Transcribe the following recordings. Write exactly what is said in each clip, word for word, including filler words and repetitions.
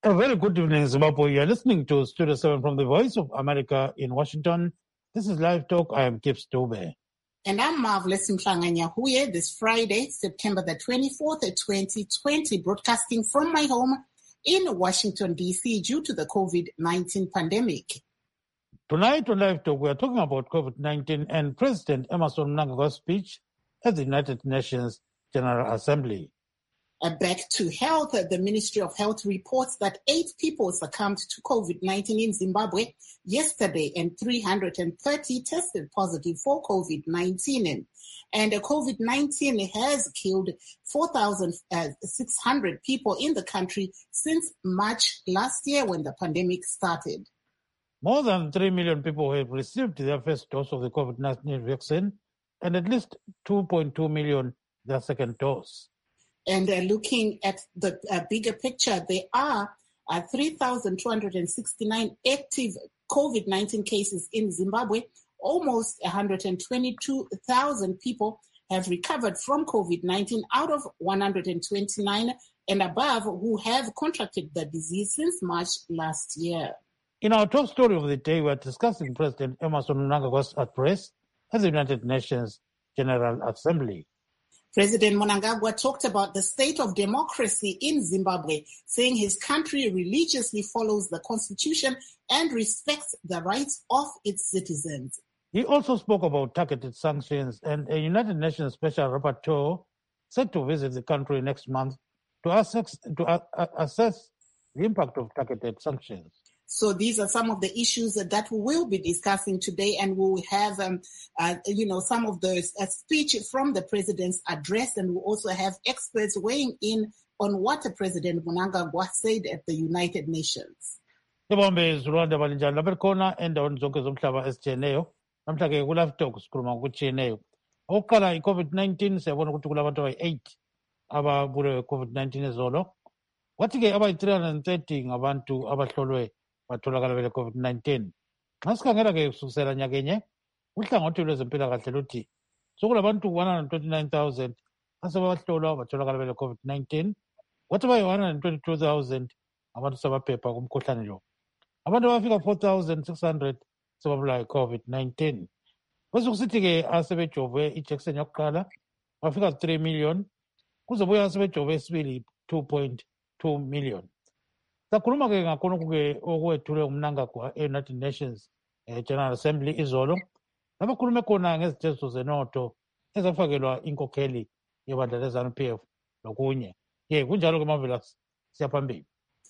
A very good evening, Zimbabwe. You're listening to Studio seven from the Voice of America in Washington. This is Live Talk. I am Gibbs Dube. And I'm Marvelous Mhlanga-Nyahuye this Friday, September the twenty-fourth, twenty twenty, broadcasting from my home in Washington, D C due to the COVID nineteen pandemic. Tonight on Live Talk, we are talking about COVID nineteen and President Emmerson Mnangagwa's speech at the United Nations General Assembly. Uh, back to health, uh, the Ministry of Health reports that eight people succumbed to COVID nineteen in Zimbabwe yesterday and three hundred thirty tested positive for COVID nineteen. And uh, COVID nineteen has killed four thousand six hundred people in the country since March last year when the pandemic started. More than three million people have received their first dose of the COVID nineteen vaccine and at least two point two million their second dose. And uh, looking at the uh, bigger picture, there are uh, three thousand two hundred sixty-nine active COVID nineteen cases in Zimbabwe. Almost one hundred twenty-two thousand people have recovered from COVID nineteen out of one hundred twenty-nine and above who have contracted the disease since March last year. In our top story of the day, we are discussing President Emmerson Mnangagwa's address at the United Nations General Assembly. President Mnangagwa talked about the state of democracy in Zimbabwe, saying his country religiously follows the constitution and respects the rights of its citizens. He also spoke about targeted sanctions and a United Nations special rapporteur set to visit the country next month to assess, to uh, assess the impact of targeted sanctions. So these are some of the issues that we will be discussing today, and we will have, um, uh, you know, some of the uh, speech from the president's address, and we'll also have experts weighing in on what President Mnangagwa said at the United Nations. Ibombe Rwanda balinjani labekhona endaweni zonke zomhlaba ezitshiyeneyo. Namhla ke ku-Live Talk sikhuluma ngokutshiyeneyo. Okokuqala i-COVID nineteen siyabona ukuthi kulabantu abayi-eight ababulewe i-COVID nineteen ezolo. Kwathi ke abayi-three hundred thirty ngabantu abahlolwe batholakala bele COVID nineteen. Nxa sikhangela ke kusukisela nyakenye uhlangothi lwezempilakahle luthi sokulabantu one hundred twenty-nine thousand asebahlolwa batholakala bele COVID nineteen. Kwathi bayi one hundred twenty-two thousand abantu sebaphepha kumkhuhlane lo. Abantu abafika four thousand six hundred sebabulawa yi-COVID nineteen. Kwesekusithi ke asebejove ijekiseni yokuqala bafika three million. Kuzobuya asebejove esibili two point two million. Sakhuluma ke ngakhona ke okwethulwe uMnangagwa e-United Nations eh, General Assembly izolo. Labakhulume khona ngezitezo zenotho ezafakelwa inkokheli yebandla le-ZANU P F lokunye. Ye kunjalo ke Marvelous siyaphambili.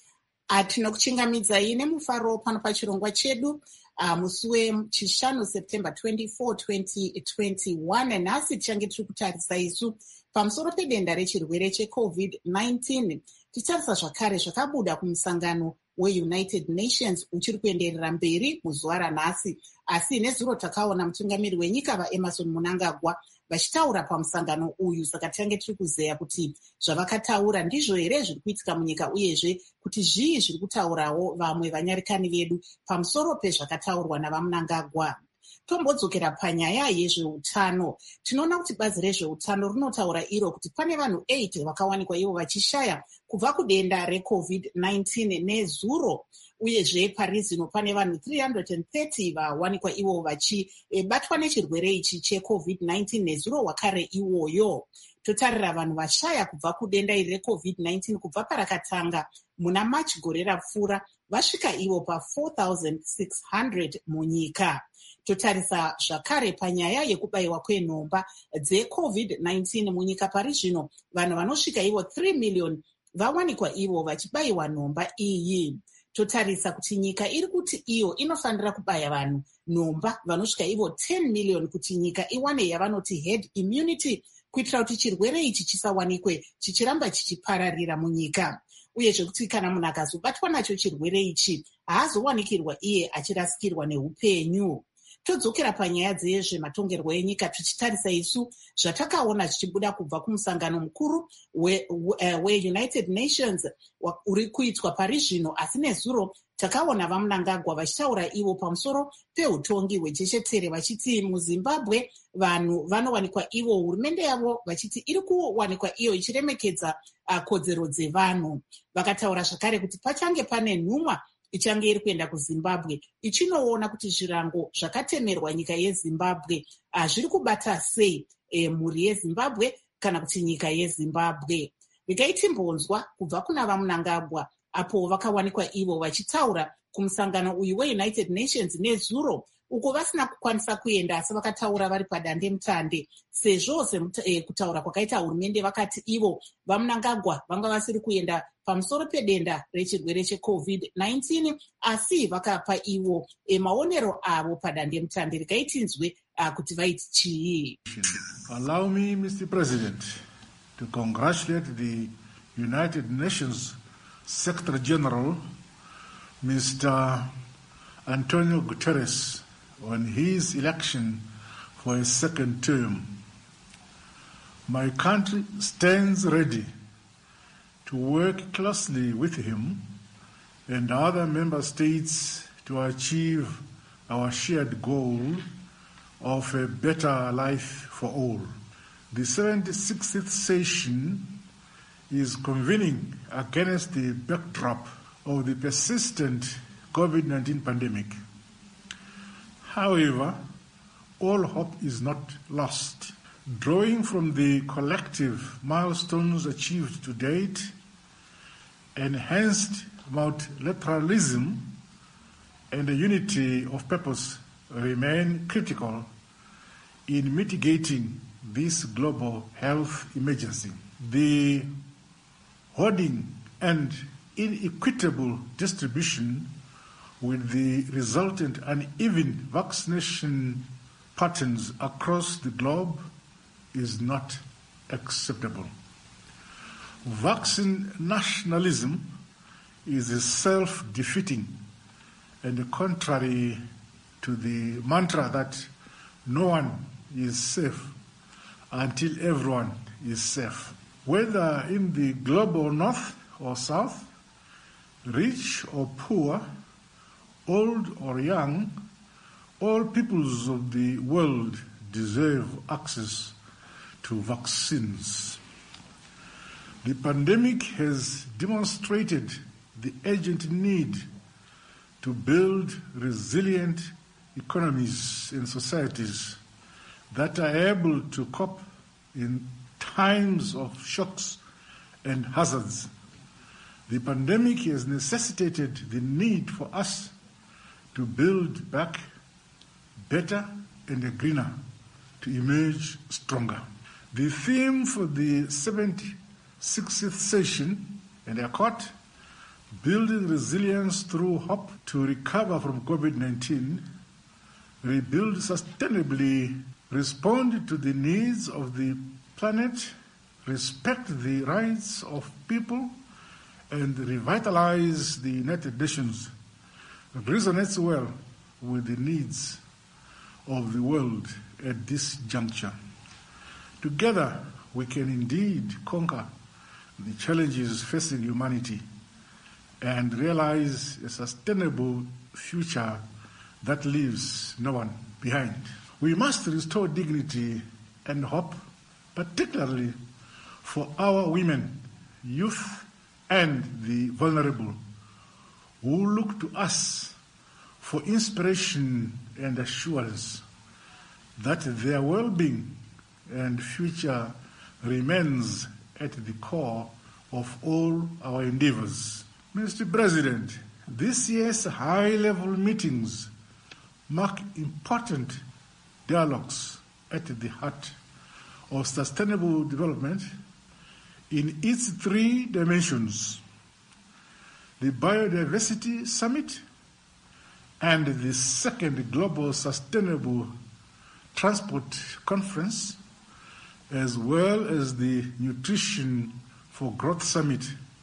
Tinokuchingamidza ine mufaro pano pachirongwa chedu uh, musi wechishanu September twenty-four, twenty twenty-one. Nhasi tichange tiri kutarisa isu pamusoro pedenda rechirwere cheCovid nineteen. Titarisa zvakare zvakabuda kumusangano weUnited Nations uchiri kuenderera mberi muzuva ranhasi. Asi nezuro takaona mutungamiri wenyika vaEmmerson Mnangagwa vachitaura pamusangano uyu, saka titange tiri kuzeya kuti zvavakataura ndizvo here zviri kuitika munyika, uyezve kuti zvii zviri kutaurawo vamwe vanyarikani vedu pamusoro pezvakataurwa navaMnangagwa. Tombodzokera panyaya yezveutano. Tinoona kuti bazi rezveutano rinotaura iro kuti pane vanhu eight vakawanikwa ivo vachishaya kubva kudenda reCovid nineteen nezuro, uyezve parizino pane vanhu three hundred thirty vawanikwa ivo vachibatwa nechirwere ichi cheCovid nineteen nezuro wakare iwoyo. Totarira vanhu vashaya kubva kudenda iri reCovid nineteen kubva parakatanga muna March gore rapfuura vasvika ivo pa four thousand six hundred munyika. Totarisa zvakare panyaya yekubayiwa kwenhomba dzeCovid nineteen munyika pari zvino vanhu vanosvika ivo three million vawanikwa ivo vachibayiwa nhomba iyi. Totarisa kuti nyika iri kuti iyo inofanira kubaya vanhu nhomba vanosvika ivo ten million kuti nyika iwane yavanoti herd immunity, kuitira kuti chirwere ichi chisawanikwe chichiramba chichipararira munyika. Uye zvekuti kana munhu akazobatwa nacho chirwere ichi haazowanikirwa iye achirasikirwa neupenyu. Todzokera panyaya dzezvematongerwo enyika tichitarisa isu zvatakaona zvichibuda kubva kumusangano mukuru weUnited we, uh, Nations uri kuitwa pari zvino, asi nezuro takaona vamunangagwa vachitaura ivo pamusoro peutongi hwechechetere vachiti muzimbabwe vanhu vanowanikwa ivo hurumende yavo vachiti iri kuwanikwa iyo ichiremekedza uh, kodzero dzevanhu. Vakataura zvakare kuti pachange pane nhumwa ichange iri kuenda kuzimbabwe ichinoona kuti zvirango zvakatemerwa nyika yezimbabwe zviri uh, kubata sei e, mhuri yezimbabwe kana kuti nyika yezimbabwe. Vikaiti mbonzwa kubva kuna vamunangagwa apo vakawanikwa ivo vachitaura kumusangano uyu weunited nations nezuro uko vasina kukwanisa kuenda asi vakataura vari padande mutande sezvo sekutaura kwakaita hurumende vakati ivo vamunangagwa vanga vasiri kuenda pamusoro pedenda rechirwere checovid nineteen asi vakapa ivo maonero avo padande mutande rikaitinzwe kuti vaiti chii. Allow me, Mister President, to congratulate the United Nations Secretary General, Mister Antonio Guterres, on his election for a second term. My country stands ready to work closely with him and other member states to achieve our shared goal of a better life for all. The seventy-sixth session is convening against the backdrop of the persistent COVID nineteen pandemic. However, all hope is not lost. Drawing from the collective milestones achieved to date, enhanced multilateralism and a unity of purpose remain critical in mitigating this global health emergency. The hoarding and inequitable distribution with the resultant uneven vaccination patterns across the globe is not acceptable. Vaccine nationalism is self-defeating and contrary to the mantra that no one is safe until everyone is safe. Whether in the global north or south, rich or poor, old or young, all peoples of the world deserve access to vaccines. The pandemic has demonstrated the urgent need to build resilient economies and societies that are able to cope in times of shocks and hazards. The pandemic has necessitated the need for us to build back better and greener, to emerge stronger. The theme for the seventy-sixth session, and I quote, building resilience through hope to recover from COVID nineteen, rebuild sustainably, respond to the needs of the planet, respect the rights of people, and revitalize the United Nations resonates well with the needs of the world at this juncture. Together, we can indeed conquer the challenges facing humanity and realize a sustainable future that leaves no one behind. We must restore dignity and hope, particularly for our women, youth, and the vulnerable, who look to us for inspiration and assurance that their well-being and future remains at the core of all our endeavors. Mister President, this year's high-level meetings mark important dialogues at the heart of sustainable development in its three dimensions: the Biodiversity Summit and the second Global Sustainable Transport Conference, as well as the Nutrition for Growth Summit,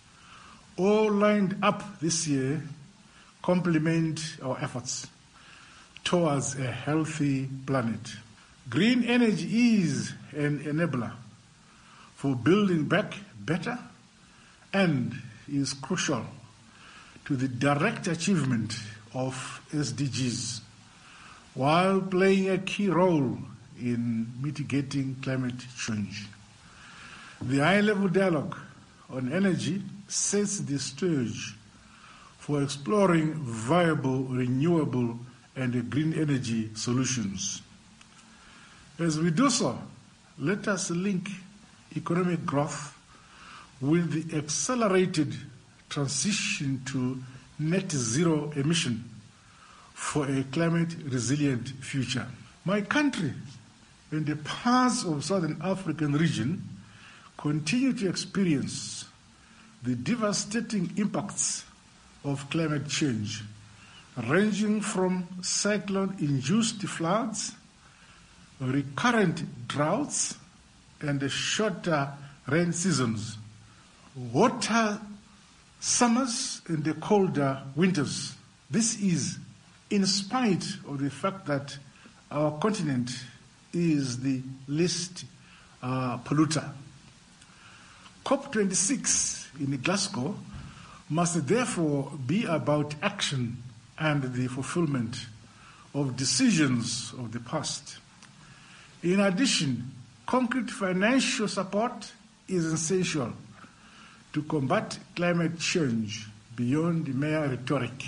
all lined up this year, complement our efforts towards a healthy planet. Green energy is an enabler for building back better and is crucial to the direct achievement of S D Gs, while playing a key role in mitigating climate change. The high-level dialogue on energy sets the stage for exploring viable, renewable, and green energy solutions. As we do so, let us link economic growth with the accelerated transition to net zero emission for a climate-resilient future. My country and the parts of Southern African region continue to experience the devastating impacts of climate change, ranging from cyclone-induced floods, recurrent droughts, and shorter rain seasons, hotter summers, and the colder winters. This is in spite of the fact that our continent is the least uh, polluter. COP twenty-six in Glasgow must therefore be about action and the fulfillment of decisions of the past. In addition, concrete financial support is essential to combat climate change beyond mere rhetoric.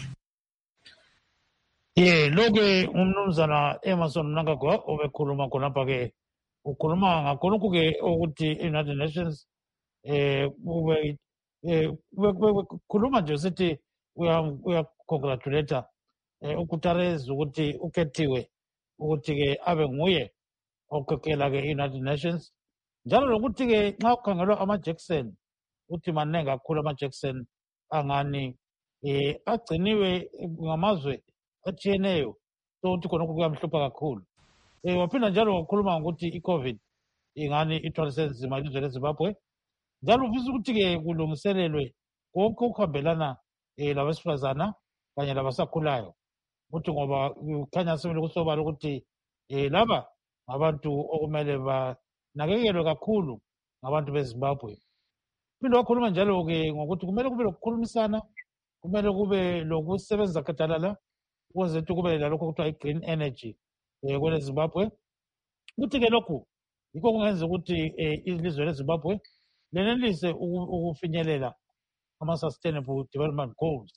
Ye loge umnumzana Emerson Mnangagwa obekhuluma khonapha ke ukhuluma ngakhonokho ke ukuthi United Nations eh ube khuluma nje sithi uya congratulate eh ukutareza ukuthi ukhethiwe ukuthi ke abe nguye okukela ke United Nations njalo lokuthi ke nxa ukhangelwa ama Jackson uthi manengi kakhulu ama Jackson angani eh agciniwe ngamazwe atshiyeneyo so uthi khona kuyamhlupha kakhulu eh waphinda njalo wakhuluma ngokuthi i-COVID ingani ithwalise nzima ilizwe leZimbabwe njalo ufisa ukuthi ke kulungiselelwe konke ukuhambelana eh labesifazana kanye labasakhulayo ukuthi ngoba kukhanya semele kusobala ukuthi eh laba abantu okumele banakekelwe kakhulu ngabantu beZimbabwe. Phinde wakhuluma njalo ke ngokuthi kumele kube lokukhulumisana, kumele kube lokusebenza gadalala ukuze kube lalokho kuthiwa i-green energy eh kwele Zimbabwe. Kuthi ke lokhu yikho kungenza ukuthi ilizwe leZimbabwe lenelise ukufinyelela ama-sustainable development goals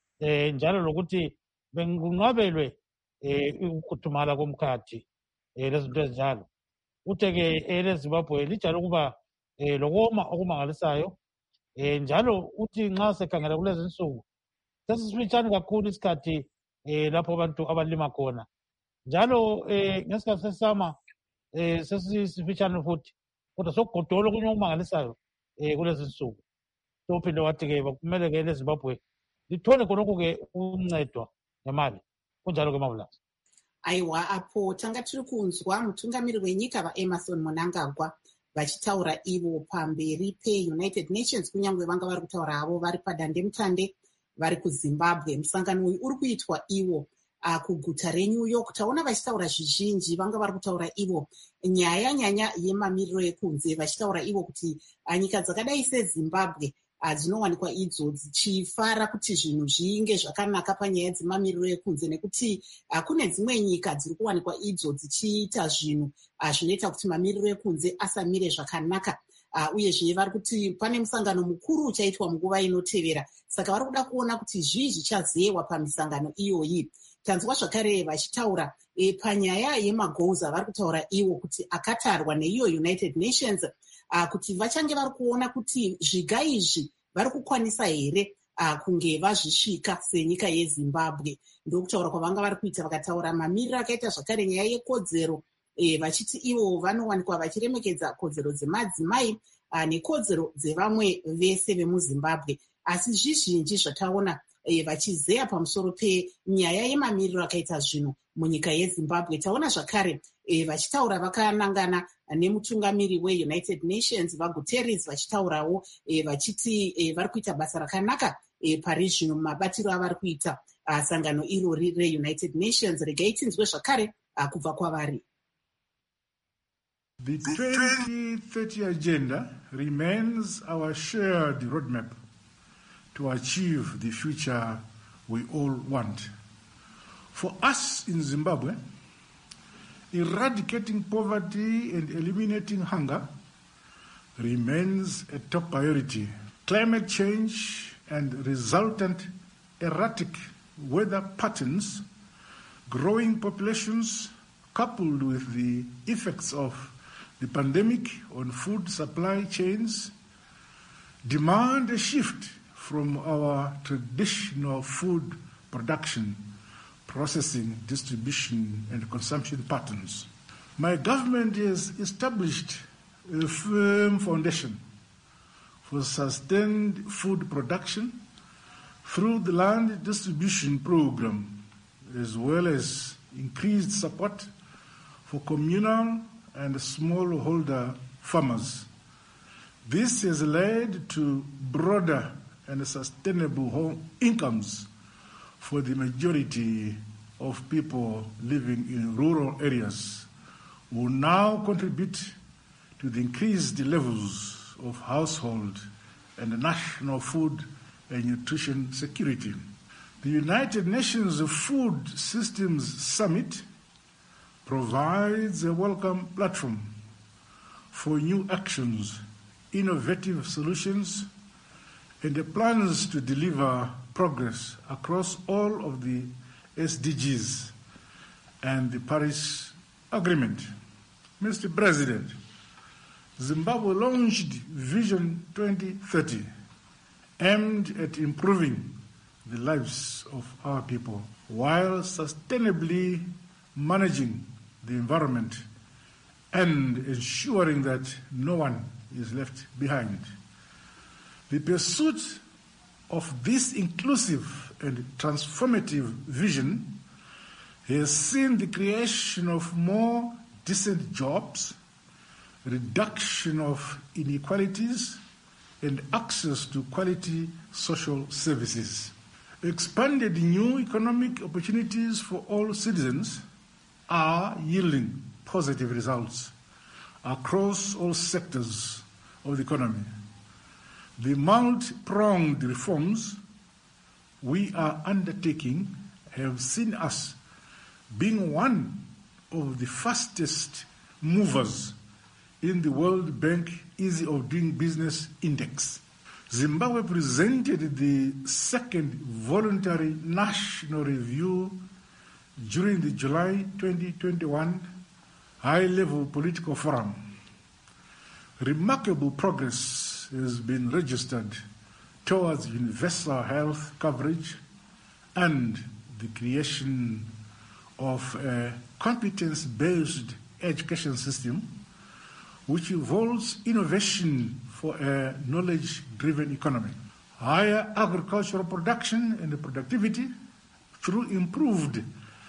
eh njalo lokuthi benqabelwe eh ukukhudumala komkhathi eh lezinto ezinjalo. Uthe ke eleZimbabwe lijalo ukuba eh lokoma okumangalisayo eh njalo uthi nxa sekhangela kulezi insuku sesifitshane kakhulu isikhathi eh lapho abantu abalima khona njalo eh ngesikhathi sesama eh sesifitshane futhi kodwa sokugodola kunye okumangalisayo eh kulezi insuku. So phinde wathi ke kumele ke eleZimbabwe lithole khonokho ke uncedwa ngemali kunjalo ke Mabulasi. Aiwa apo tanga tiri kunzwa mutungamiri wenyika vaEmerson Mnangagwa vachitaura ivo pamberi peUnited Nations kunyange vanga vari kutaura havo vari padandemutande vari kuZimbabwe. Musangano uyu uri kuitwa ivo uh, kuguta reNew York. Taona vachitaura zvizhinji vanga vari kutaura ivo nyaya nyanya yemamiriro ekunze vachitaura ivo kuti uh, nyika dzakadai seZimbabwe dzinowanikwa uh, idzo dzichifara kuti zvinhu zvinge zvakanaka panyaya dzemamiriro ekunze nekuti uh, kune dzimwe nyika dziri kuwanikwa idzo dzichiita zvinhu uh, zvinoita kuti mamiriro ekunze asamire zvakanaka uh, uyezve vari kuti pane musangano mukuru uchaitwa munguva inotevera saka vari kuda kuona kuti zvii zvichazewa pamisangano iyoyi. Tanzwa zvakare vachitaura e, panyaya yemagoals avari kutaura iwo kuti akatarwa neiyo United Nations uh, kuti vachange vari kuona kuti zviga izvi vari kukwanisa here uh, kunge vazvisvika senyika yeZimbabwe. Ndokutaura kwavanga vari kuita vakataura mamiriro akaita zvakare nyaya yekodzero e, vachiti ivo vanowanikwa vachiremekedza kodzero dzemadzimai uh, nekodzero dzevamwe vese vemuZimbabwe. Asi zvizhinji zvataona e, vachizeya pamusoro penyaya yemamiriro akaita zvinhu munyika yeZimbabwe. Taona zvakare e, vachitaura vakanangana nemutungamiri weUnited Nations vaGuterres vachitaurawo e, vachiti e, vari kuita basa rakanaka e, pari zvino mabatiro avari kuita uh, sangano irori reUnited Nations. Regai tinzwe zvakare uh, kubva kwavari. The twenty thirty agenda remains our shared roadmap to achieve the future we all want. For us in Zimbabwe, eradicating poverty and eliminating hunger remains a top priority. Climate change and resultant erratic weather patterns, growing populations, coupled with the effects of the pandemic on food supply chains, demand a shift from our traditional food production, processing, distribution, and consumption patterns. My government has established a firm foundation for sustained food production through the land distribution program, as well as increased support for communal and smallholder farmers. This has led to broader and sustainable home incomes for the majority of people living in rural areas, who now contribute to the increased levels of household and national food and nutrition security. The United Nations Food Systems Summit provides a welcome platform for new actions, innovative solutions, and the plans to deliver progress across all of the S D Gs and the Paris Agreement. Mister President, Zimbabwe launched Vision twenty thirty, aimed at improving the lives of our people while sustainably managing the environment and ensuring that no one is left behind. The pursuit of this inclusive and transformative vision has seen the creation of more decent jobs, reduction of inequalities, and access to quality social services. Expanded new economic opportunities for all citizens are yielding positive results across all sectors of the economy. The multi-pronged reforms we are undertaking have seen us being one of the fastest movers in the World Bank Ease of Doing Business Index. Zimbabwe presented the second voluntary national review during the July twenty twenty-one high-level political forum. Remarkable progress has been registered towards universal health coverage and the creation of a competence-based education system which involves innovation for a knowledge-driven economy. Higher agricultural production and productivity through improved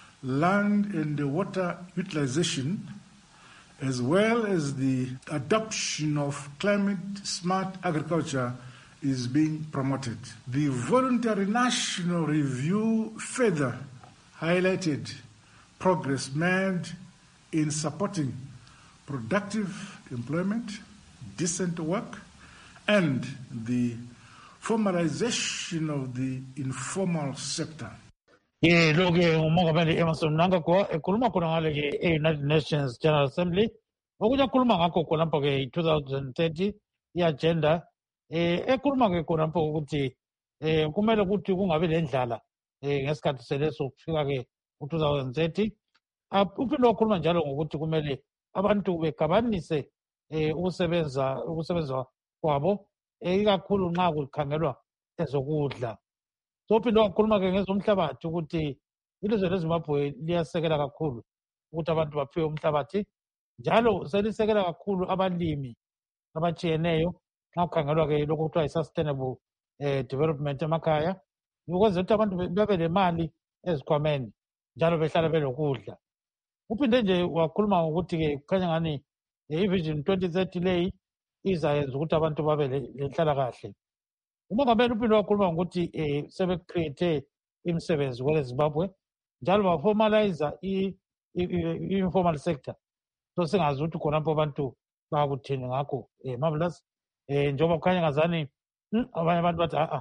land and water utilization, as well as the adoption of climate-smart agriculture, is being promoted. The voluntary national review further highlighted progress made in supporting productive employment, decent work, and the formalization of the informal sector. ye loke umongameli Emerson Mnangagwa ekhuluma khona ngale ke e-United Nations General Assembly okuja khuluma ngakho khona lapho ke twenty thirty i-agenda eh ekhuluma ke khona lapho ukuthi eh kumele ukuthi kungabe lendlala eh ngesikhathi seleso kufika ke u-twenty thirty. Uphinde wakhuluma njalo ngokuthi kumele abantu begabanise eh ukusebenza ukusebenza kwabo ikakhulu nxa kukhangelwa ezokudla. So uphinde wakhuluma ke ngezomhlabathi ukuthi ilizwe leZimbabwe liyasekela kakhulu ukuthi abantu baphiwe umhlabathi, njalo selisekela kakhulu abalimi abatshiyeneyo nxa kukhangelwa ke lokhu kuthiwa yi-sustainable eh, development emakhaya, ukwenzela ukuthi abantu babe lemali ezikhwameni njalo behlala belokudla. Uphinde nje wakhuluma ngokuthi ke kukhanya ngani i-Vision twenty thirty leyi izayenza ukuthi abantu babe lenhlalakahle. Umongameli uphinde wakhuluma ngokuthi eh sebecreate imisebenzi kwele Zimbabwe njalo baformalize i-informal sector. So singazi ukuthi khona lapho abantu bakuthini ngakho eh marvelous eh njengoba kukhanya ngazani abanye abantu bathi a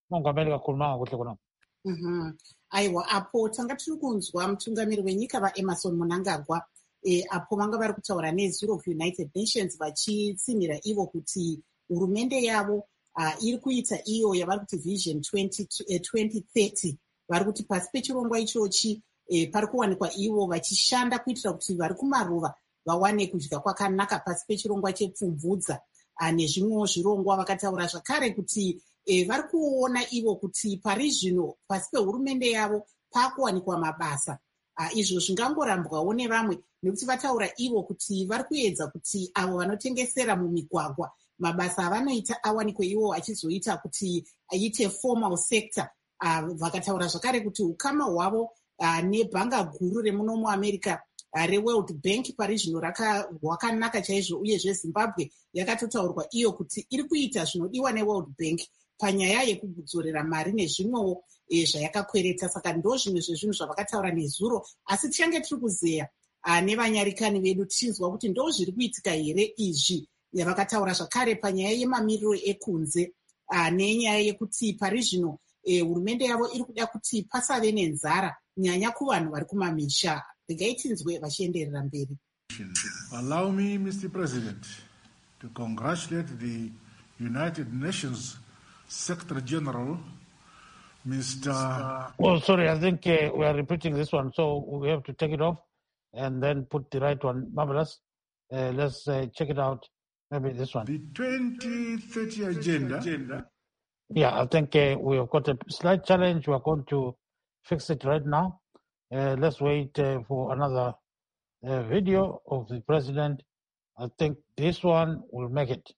mongameli kakhulumanga kuhle khona. Mhm. Aiwa, apo tanga tiri kunzwa mutungamiri wenyika vaEmerson Mnangagwa e, apo vanga vari kutaura nezuro kuunited nations vachitsimira ivo kuti hurumende yavo uh, iri kuita iyo yavari kuti vision twenty thirty. Vari kuti pasi pechirongwa ichochi e, pari kuwanikwa ivo vachishanda kuitira kuti vari kumaruva vawane kudya kwakanaka pasi pechirongwa chepfumvudza uh, nezvimwewo zvirongwa. Vakataura zvakare kuti e, vari kuona ivo kuti pari zvino pasi pehurumende yavo pakuwanikwa mabasa uh, izvo zvingangorambwawo nevamwe nekuti vataura ivo kuti vari kuedza kuti avo vanotengesera mumigwagwa mabasa avanoita awanikwe ivo achizoita kuti aite formal sector. Uh, vakataura zvakare kuti ukama hwavo uh, nebhanga guru remuno muamerica uh, reworld bank pari zvino rwakanaka chaizvo, uyezve zimbabwe yakatotaurwa iyo kuti iri kuita zvinodiwa neworld bank panyaya yekudzorera mari nezvimwewo e, zvayakakwereta. Saka ndo zvimwe zvezvinhu zvavakataura nezuro, asi tichange tiri kuzeya uh, nevanyarikani vedu tichinzwa kuti ndo zviri kuitika here izvi. Yavakataura zvakare panyaya yemamiriro ekunze uh, nenyaya yekuti pari zvino e, hurumende yavo iri kuda kuti pasave nenzara nyanya kuvanhu vari kumamisha. Regai tinzwe vachienderera mberi. Allow me, Mister President, to congratulate the United Nations Secretary General, Mister Oh, sorry, I think uh, we are repeating this one, so we have to take it off and then put the right one. Marvelous. Uh, let's uh, check it out. Maybe this one. The twenty thirty agenda. Yeah, I think uh, we have got a slight challenge. We are going to fix it right now. Uh, let's wait uh, for another uh, video of the president. I think this one will make it.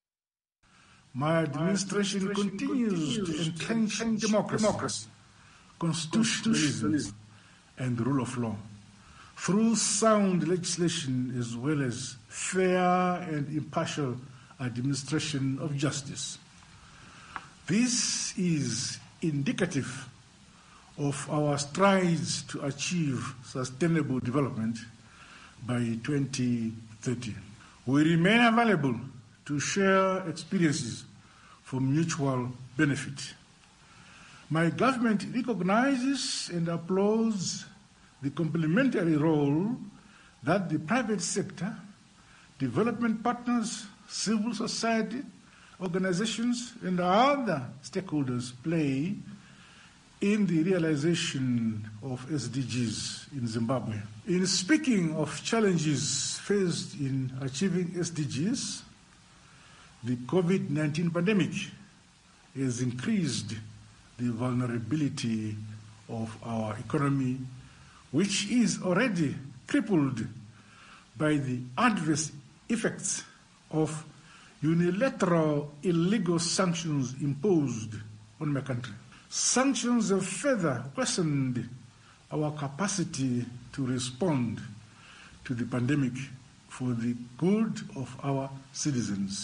My administration, My administration continues, continues to entrench democracy, democracy, constitutionalism, and the rule of law through sound legislation as well as fair and impartial administration of justice. This is indicative of our strides to achieve sustainable development by twenty thirty. We remain available to share experiences for mutual benefit. My government recognizes and applauds the complementary role that the private sector, development partners, civil society organizations, and other stakeholders play in the realization of S D Gs in Zimbabwe. In speaking of challenges faced in achieving S D Gs, the COVID nineteen pandemic has increased the vulnerability of our economy, which is already crippled by the adverse effects of unilateral illegal sanctions imposed on my country. Sanctions have further worsened our capacity to respond to the pandemic for the good of our citizens.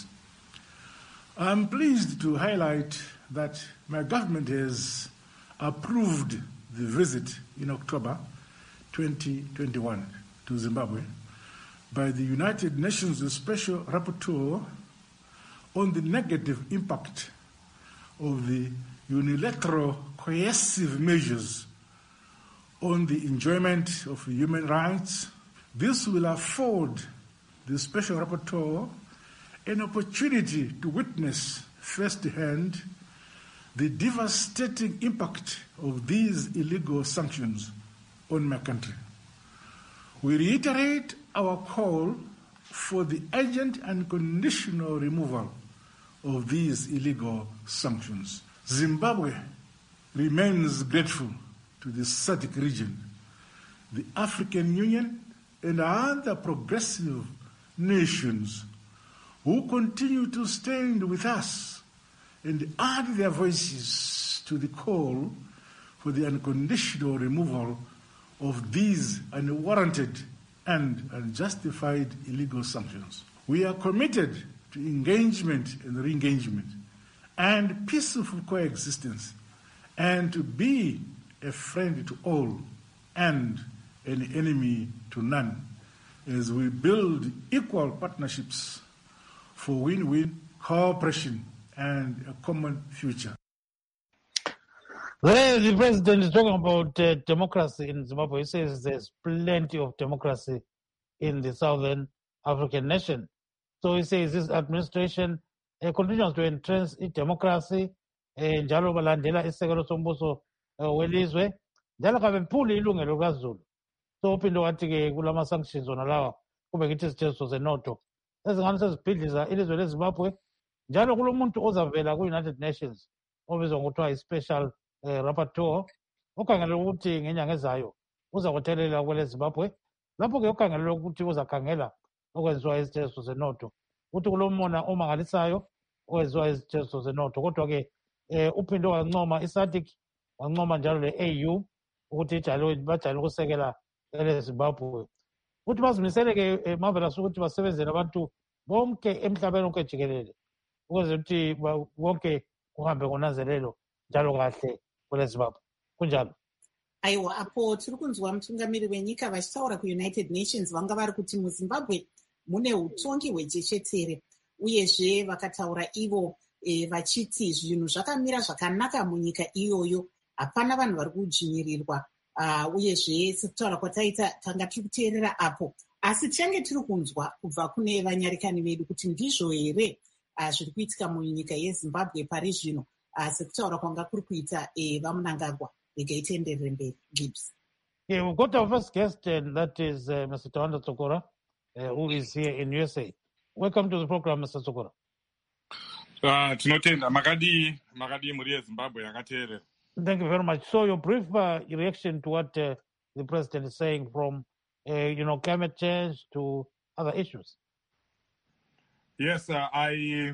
I'm pleased to highlight that my government has approved the visit in October twenty twenty-one to Zimbabwe by the United Nations Special Rapporteur on the negative impact of the unilateral coercive measures on the enjoyment of human rights. This will afford the Special Rapporteur an opportunity to witness firsthand the devastating impact of these illegal sanctions on my country. We reiterate our call for the urgent and conditional removal of these illegal sanctions. Zimbabwe remains grateful to the S A D C region, the African Union, and other progressive nations who continue to stand with us and add their voices to the call for the unconditional removal of these unwarranted and unjustified illegal sanctions. We are committed to engagement and re-engagement and peaceful coexistence, and to be a friend to all and an enemy to none, as we build equal partnerships for win-win cooperation and a common future. Well, the president is talking about uh, democracy in Zimbabwe. He says there's plenty of democracy in the southern African nation. So he says this administration uh, continues to entrench in democracy, eh, njalo balandela isekelo sombuso uh, welizwe, njalo kabephuli ilungelo likaZulu. So uphinde wathi-ke kulama-sanctions wona lawa kube ngithi izitheliso zenotho ezingane sezibhidliza ilizwe lezimbabwe, njalo kulo muntu ozavela ku-United Nations obizwa ngokuthiwa yi-special uh, rapporteur okhangele ukuthi ngenyanga ezayo uza kuthelela kwele Zimbabwe. Lapho-ke ukhangelelwe ukuthi uzakhangela okwenziwa izitheliso zenotho, ukuthi kulo mona omangalisayo okwenziwa izitheliso zenotho. Kodwa-ke eh, uphinde wancoma i-SADC, wancoma njalo le-A U ukuthi ijayele bajayele ukusekela ele Zimbabwe, ukuthi bazimisele-ke eh, Marvelous ukuthi basebenzele abantu bonke emhlabeni wonke jikelele ukwenzela ukuthi ba- konke kuhambe ngonanzelelo njalo kahle kwele Zimbabwe. Kunjalo. aiwa apo tiri kunzwa mutungamiri wenyika vachitaura kuunited nations vanga vari kuti muzimbabwe mune utongi hwechechetere, uyezve vakataura ivo e, vachiti zvinhu zvakamira zvakanaka munyika iyoyo, hapana vanhu vari kudzvinyirirwa. Uh, uyezve sekutaura kwataita tanga tiri kuteerera apo, asi tichange tiri kunzwa kubva kune vanyarikani vedu kuti ndizvo here uh, zviri kuitika munyika yezimbabwe pari zvino, uh, sekutaura kwanga kuri kuita e, vamunangagwa. Regaitenderere mberi Gibbs. Yeah, we've got our first guest, and that is uh, Mister Tawanda Tsokora, uh, who is here in U S A. Welcome to the program, Mister Tsokora. Ah, tinotenda makadi makadi muri yezimbabwe yakateerera. Thank you very much. So your brief uh, reaction to what uh, the president is saying, from uh, you know climate change to other issues. Yes, uh, I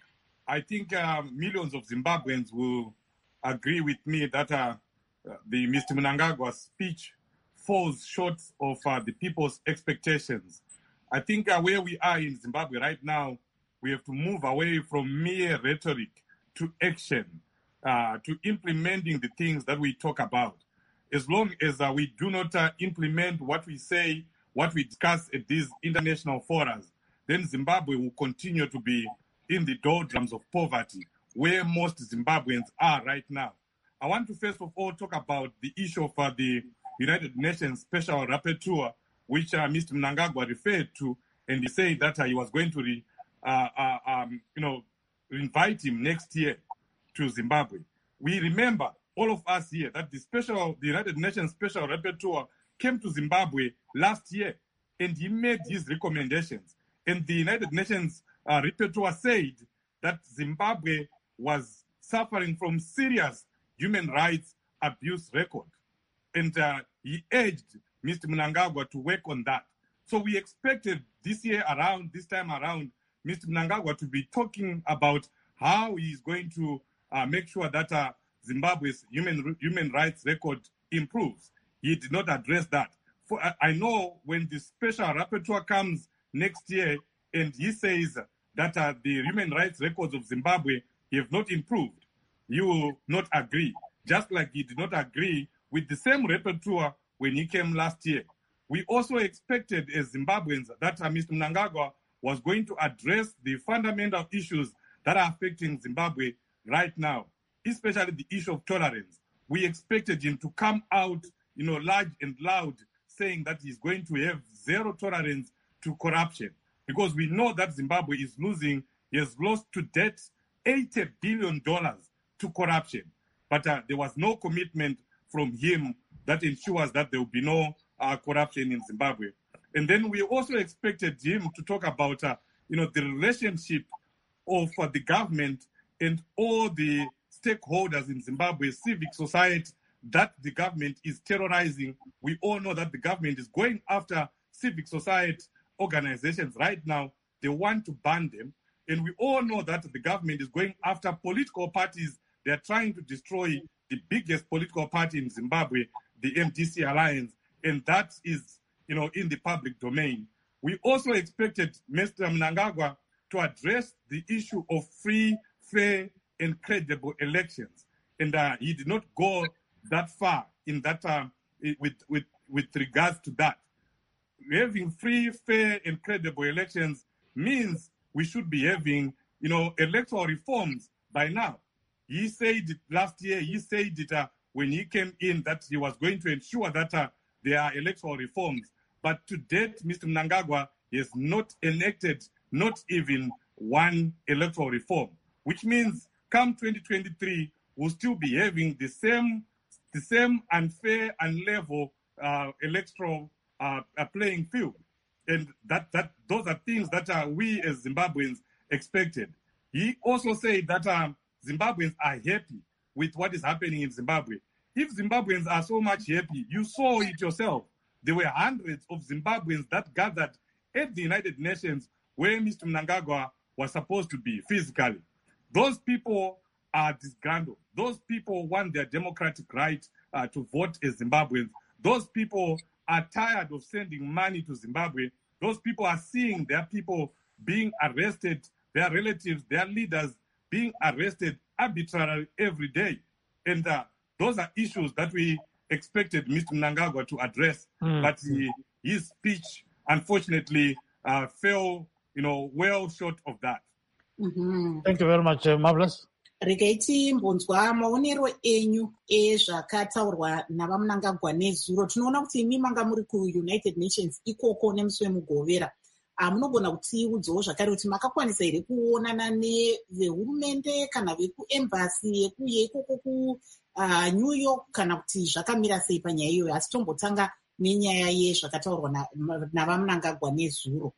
I think uh, millions of Zimbabweans will agree with me that uh, the Mister Mnangagwa's speech falls short of uh, the people's expectations. I think uh, where we are in Zimbabwe right now, we have to move away from mere rhetoric to action, uh, to implementing the things that we talk about. As long as uh, we do not uh, implement what we say, what we discuss at these international forums, then Zimbabwe will continue to be in the doldrums of poverty, where most Zimbabweans are right now. I want to first of all talk about the issue of uh, the United Nations Special Rapporteur, which uh, Mister Mnangagwa referred to, and he said that uh, he was going to, re, uh, uh, um, you know, invite him next year to Zimbabwe. We remember, all of us here, that the special, the United Nations Special Rapporteur came to Zimbabwe last year, and he made his recommendations. And the United Nations uh, Rapporteur said that Zimbabwe was suffering from serious human rights abuse record. And uh, he urged Mister Mnangagwa to work on that. So we expected this year around, this time around, Mister Mnangagwa to be talking about how he's going to uh, make sure that uh, Zimbabwe's human human rights record improves. He did not address that. For, I, I know when the special rapporteur comes next year and he says that uh, the human rights records of Zimbabwe have not improved, you will not agree. Just like he did not agree with the same rapporteur when he came last year. We also expected as Zimbabweans that uh, Mister Mnangagwa was going to address the fundamental issues that are affecting Zimbabwe right now, especially the issue of tolerance. We expected him to come out, you know, large and loud, saying that he's going to have zero tolerance to corruption, because we know that Zimbabwe is losing, he has lost to debt eighty billion dollars to corruption. But uh, there was no commitment from him that ensures that there will be no uh, corruption in Zimbabwe. And then we also expected him to talk about, uh, you know, the relationship of uh, the government and all the stakeholders in Zimbabwe, civic society, that the government is terrorizing. We all know that the government is going after civic society organizations right now. They want to ban them. And we all know that the government is going after political parties. They are trying to destroy the biggest political party in Zimbabwe, the M D C Alliance, and that is, you know, in the public domain. We also expected Mister Mnangagwa to address the issue of free, fair, and credible elections, and uh, he did not go that far in that uh, with with with regards to that. Having free, fair, and credible elections means we should be having, you know, electoral reforms by now. He said it last year, he said it uh, when he came in that he was going to ensure that uh, there are electoral reforms. But to date, Mister Mnangagwa has not enacted not even one electoral reform, which means come twenty twenty-three, we'll still be having the same, the same unfair and level uh, electoral uh, playing field. And that, that those are things that uh, we as Zimbabweans expected. He also said that um, Zimbabweans are happy with what is happening in Zimbabwe. If Zimbabweans are so much happy, you saw it yourself. There were hundreds of Zimbabweans that gathered at the United Nations where Mister Mnangagwa was supposed to be physically. Those people are disgruntled. Those people want their democratic right uh, to vote as Zimbabweans. Those people are tired of sending money to Zimbabwe. Those people are seeing their people being arrested, their relatives, their leaders being arrested arbitrarily every day. And uh, those are issues that we expected Mister Mnangagwa to address. Mm. But he, his speech, unfortunately, uh, fell, you know, well short of that. Mm-hmm. Thank you very much, uh, Marvelous. Regai timbonzwa maonero enyu ezvakataurwa navaMnangagwa nezuro. Tinoona kuti imi manga muri kuUnited Nations ikoko nemusi wemugovera. Munogona kutiudzawo zvakare kuti makakwanisa here kuonana nevehurumende kana vekuembassy yeikoko kuNew York kana kuti zvakamira sei panyaya iyoyo. Asi tombotanga nenyaya yezvakataurwa navaMnangagwa nezuro.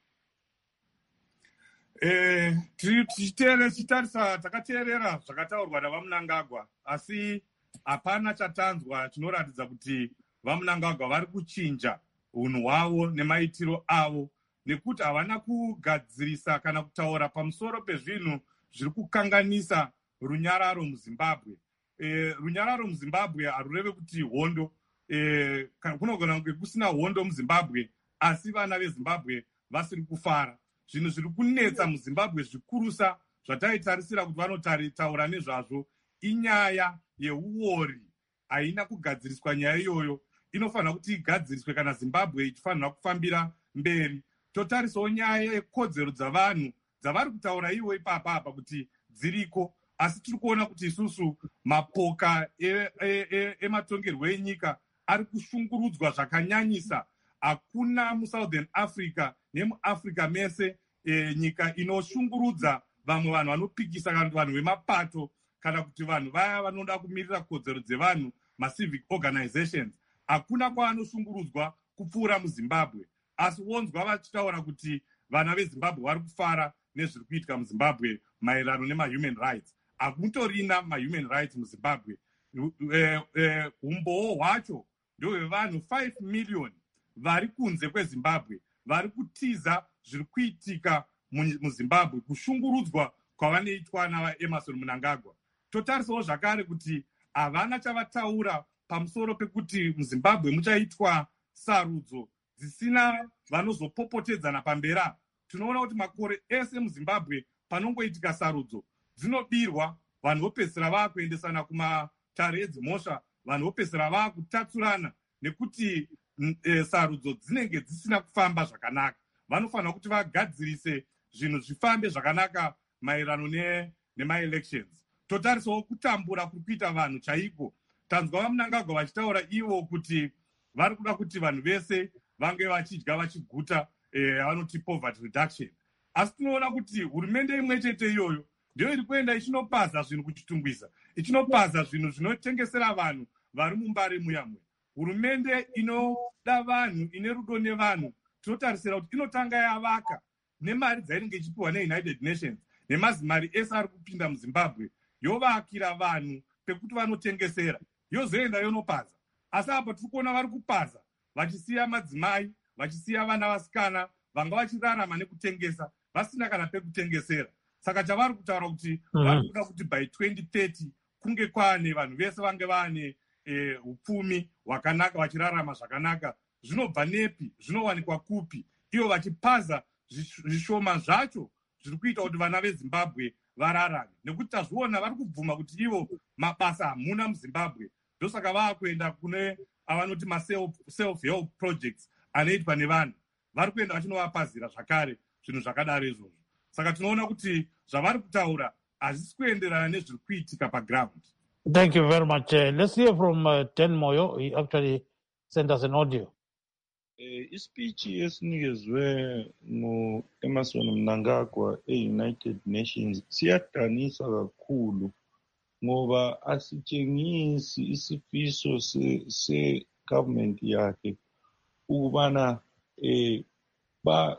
Eh, tichitarisa takateerera zvakataurwa navaMnangagwa, asi hapana chatanzwa chinoratidza kuti vaMnangagwa vari kuchinja unhu hwavo nemaitiro avo, nekuti havana kugadzirisa kana kutaura pamusoro pezvinhu zviri kukanganisa runyararo muZimbabwe. Eh, runyararo muZimbabwe harureve kuti hondo, eh, kunogona kunge kusina hondo muZimbabwe, asi vana veZimbabwe vasiri kufara. Zvinhu zviri kunetsa muZimbabwe zvikurusa zvataitarisira kuti vanotaura nezvazvo inyaya yeuori. Haina kugadziriswa nyaya iyoyo. Inofanira kuti igadziriswe kana Zimbabwe ichifanira kufambira mberi. Totarisawo nyaya yekodzero dzavanhu dzavari kutaura ivo ipapa apa kuti dziriko, asi tiri kuona kuti isusu mapoka ematongerwo enyika ari kushungurudzwa zvakanyanyisa. Hakuna muSouthern Africa nemuAfrica mese e, nyika inoshungurudza vamwe vanhu vanopikisa kana kuti vanhu vemapato kana kuti vanhu vaya vanoda kumirira kodzero dzevanhu, macivic organizations. Hakuna kwaanoshungurudzwa kupfuura muZimbabwe. Asi wonzwa vachitaura kuti vana veZimbabwe vari kufara nezviri kuitika muZimbabwe maererano nemahuman rights. Hakutorina mahuman rights muZimbabwe. Umbowo hwacho ndohwevanhu five million vari kunze kweZimbabwe, vari kutiza zviri kuitika muZimbabwe, kushungurudzwa kwavanoitwa navaEmmerson Mnangagwa. Totarisawo zvakare kuti havana chavataura pamusoro pekuti muZimbabwe muchaitwa sarudzo dzisina vanozopopotedzana pambera. Tinoona kuti makore ese muZimbabwe panongoitika sarudzo dzinobirwa, vanhu vopedzisira vaakuendesana kumatare edzimhosva, vanhu vopedzisira vaakutatsurana nekuti E, sarudzo dzinenge dzisina kufamba zvakanaka. Vanofanira kuti vagadzirise zvinhu zvifambe zvakanaka maererano nemaelections. Totarisawo kutambura kuri kuita vanhu chaiko. Tanzwa vaMnangagwa vachitaura ivo kuti vari kuda kuti vanhu vese vange vachidya vachiguta, eh, vanoti poverty reduction. Asi tinoona kuti hurumende imwe chete iyoyo ndiyo iri kuenda ichinopaza zvinhu kuchitungwisa, ichinopaza zvinhu zvinotengesera vanhu vari mumbari muyamwe. Hurumende inoda vanhu, ine rudo nevanhu, tinotarisira kuti inotanga yavaka nemari dzainenge ichipiwa neUnited Nations nemazimari ese ari kupinda muZimbabwe, yovakira vanhu pekuti vanotengesera, yozoenda yonopaza. Asi apa tiri kuona vari kupaza vachisiya madzimai, vachisiya vana vasikana vanga vachirarama nekutengesa vasina kana pekutengesera. Saka chavari kutaura kuti vari kuda kuti by twenty thirty kunge kwaane vanhu vese vange vaane E, upfumi hwakanaka, vachirarama zvakanaka. Zvinobva nepi? Zvinowanikwa kupi? Ivo vachipaza zvishoma zvacho zviri kuita kuti vana veZimbabwe vararame, nekuti tazviona vari kubvuma kuti ivo mabasa hamuna muZimbabwe. Ndosaka vaakuenda kune avanoti maself help projects anoitwa nevanhu, vari kuenda vachinovapazira zvakare zvinhu zvakadaro izvozvo. Saka tinoona kuti zvavari kutaura hazvisi kuenderana nezviri kuitika paground. Thank you very much. Uh, let's hear from uh, Ten Moyo. He actually sent us an audio. Ispeech esinikezwe ngu-Emmerson Mnangagwa e-United Nations siyadanisa kakhulu ngoba asitshengisi isifiso se-government yakhe ukubana eh ba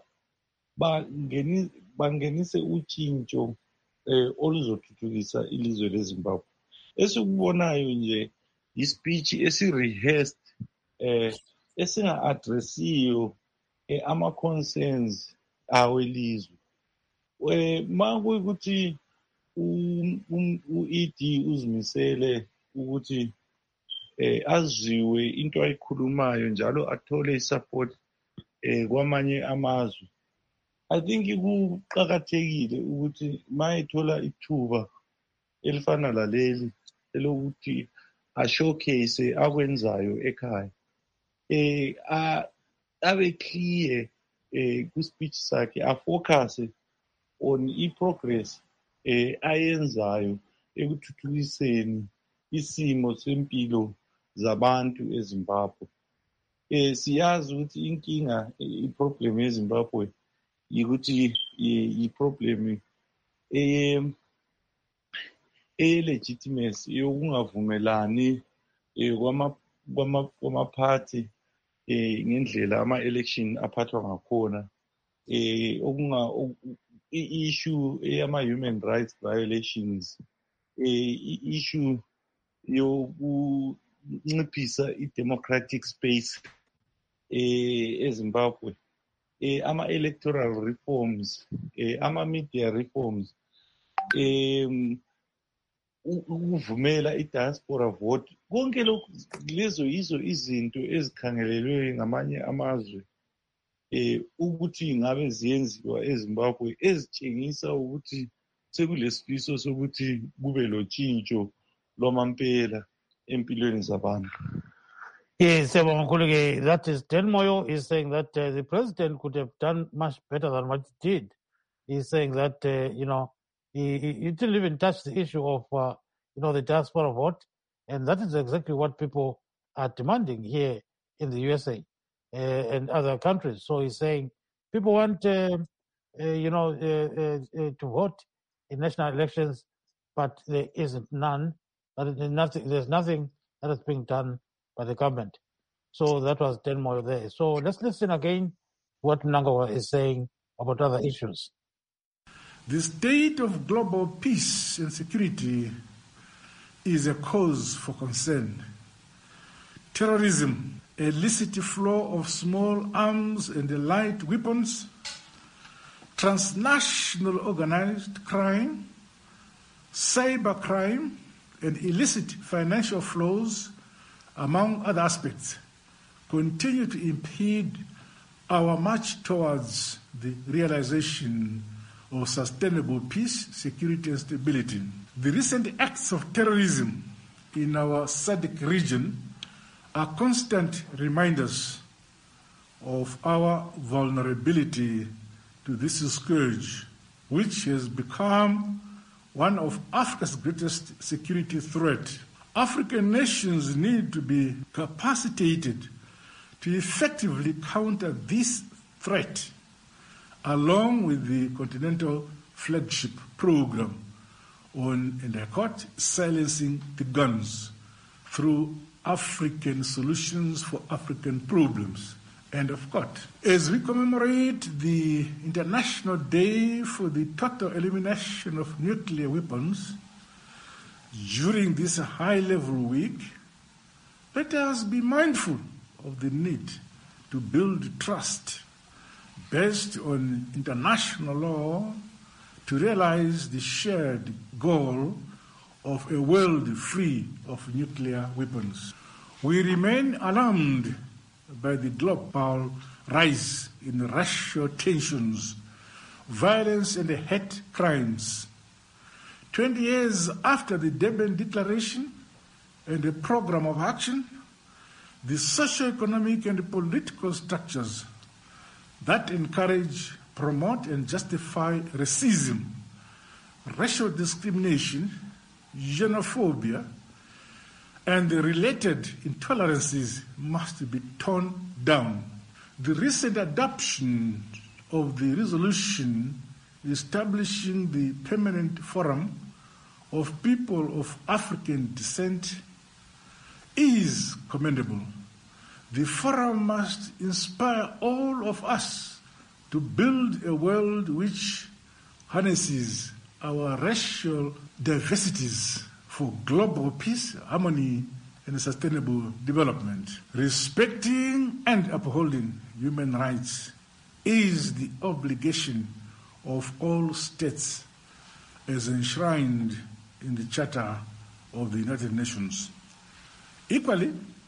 bangenise utshintsho eh oluzothuthukisa ilizwe leZimbabwe. Esikubonayo nje ispeech esi-rehearsed eh esinga-addressiyo eh, ama-concerns awelizwe. Eh, ma kuyikuthi u-E D uzimisele ukuthi eh, azwiwe into ayikhulumayo njalo athole isupport eh, kwamanye amazwe. I think kuqakathekile ukuthi ma ethola ithuba elifana laleli elokuthi ashowcase akwenzayo ekhaya. Eh a abe clear eh ku speech sakhe a focus on i progress eh ayenzayo ekuthuthukiseni isimo sempilo zabantu eZimbabwe. Eh siyazi ukuthi inkinga i problem eZimbabwe ukuthi i problem eh e legitimacy yokungavumelani eh kwama kwama party eh ngendlela ama election aphathwa ngakhona eh okunga issue eyama human rights violations eh issue yokunciphisa i democratic space eh eZimbabwe eh ama electoral reforms eh ama media reforms eh ukuvumela i-diaspora vote konke lokhu lezo yizo izinto ezikhangelelwe ngamanye amazwe eh ukuthi ngabe ziyenziwa eZimbabwe ezitshengisa ukuthi sekulesifiso sokuthi kube lotshintsho lwamampela empilweni zabantu. Yes, that is Ten Moyo is saying that uh, the president could have done much better than what he did. He's saying that, uh, you know, He, he, he didn't even touch the issue of, uh, you know, the diaspora vote. And that is exactly what people are demanding here in the U S A uh, and other countries. So he's saying people want, uh, uh, you know, uh, uh, uh, to vote in national elections, but there isn't none. But there's nothing, there's nothing that is being done by the government. So that was Ten Moyo there. So let's listen again what Mnangagwa is saying about other issues. The state of global peace and security is a cause for concern. Terrorism, illicit flow of small arms and light weapons, transnational organized crime, cybercrime, and illicit financial flows, among other aspects, continue to impede our march towards the realization of sustainable peace, security, and stability. The recent acts of terrorism in our S A D C region are constant reminders of our vulnerability to this scourge, which has become one of Africa's greatest security threats. African nations need to be capacitated to effectively counter this threat, along with the Continental Flagship Program on, and I quote, silencing the guns through African solutions for African problems, end of quote. As we commemorate the International Day for the Total Elimination of Nuclear Weapons during this high-level week, let us be mindful of the need to build trust based on international law to realize the shared goal of a world free of nuclear weapons. We remain alarmed by the global rise in racial tensions, violence and hate crimes. Twenty years after the Durban Declaration and the program of action, the socio-economic and political structures that encourage, promote, and justify racism racial discrimination, xenophobia, and the related intolerances must be toned down. The recent adoption of the resolution establishing the Permanent Forum of People of African Descent is commendable. The forum must inspire all of us to build a world which harnesses our racial diversities for global peace, harmony, and sustainable development. Respecting and upholding human rights is the obligation of all states as enshrined in the Charter of the United Nations. Equally,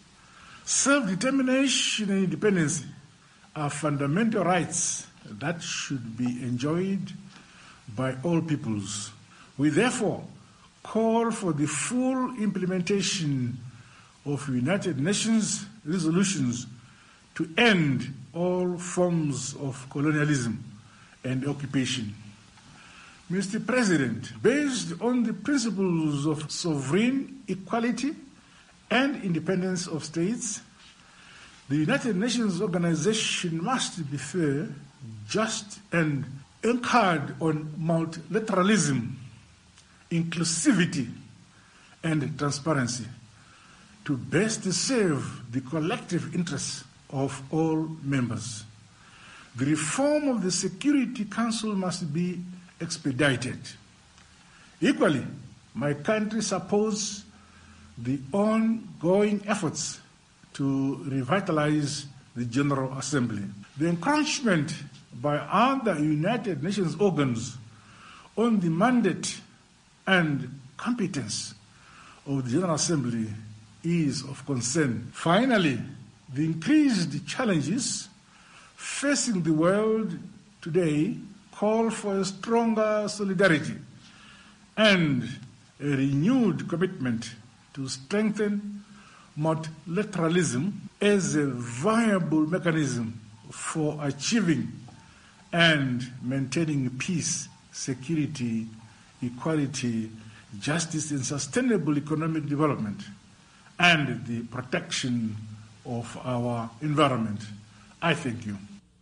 self-determination and independence are fundamental rights that should be enjoyed by all peoples. We therefore call for the full implementation of United Nations resolutions to end all forms of colonialism and occupation. Mister President, based on the principles of sovereign equality and independence of states, the United Nations organization must be fair, just, and anchored on multilateralism, inclusivity, and transparency to best serve the collective interests of all members. The reform of the Security Council must be expedited. Equally, my country supports the ongoing efforts to revitalize the General Assembly. The encroachment by other United Nations organs on the mandate and competence of the General Assembly is of concern. Finally, the increased challenges facing the world today call for a stronger solidarity and a renewed commitment to strengthen multilateralism as a viable mechanism for achieving and maintaining peace, security, equality, justice, and sustainable economic development, and the protection of our environment. I thank you.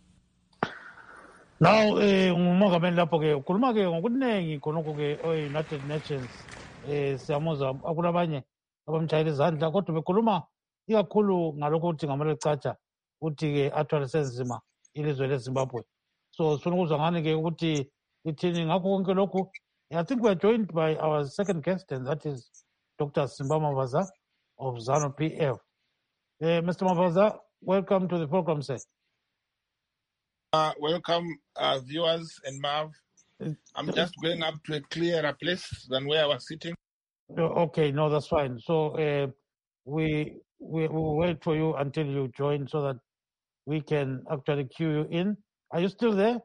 Now, umongameli lapho ke ukhuluma ke ngokuningi khonokho ke United Nations eh siyamuzwa akulabanye abamtshayela izandla kodwa bekhuluma ikakhulu ngalokho ukuthi ngamele catsha ukuthi ke athwalise nzima ilizwe leZimbabwe. So sifuna ukuzwa ngani ke ukuthi ithini ngakho konke lokhu. I think we are joined by our second guest, and that is Doctor Simba Mavaza of ZANU P F. Uh, Mister Mavaza, welcome to the program, sir. Uh, welcome, uh, viewers and Marv. I'm just going up to a clearer place than where I was sitting. Okay, no, that's fine. So uh, we, we will wait for you until you join so that we can actually cue you in. Are you still there?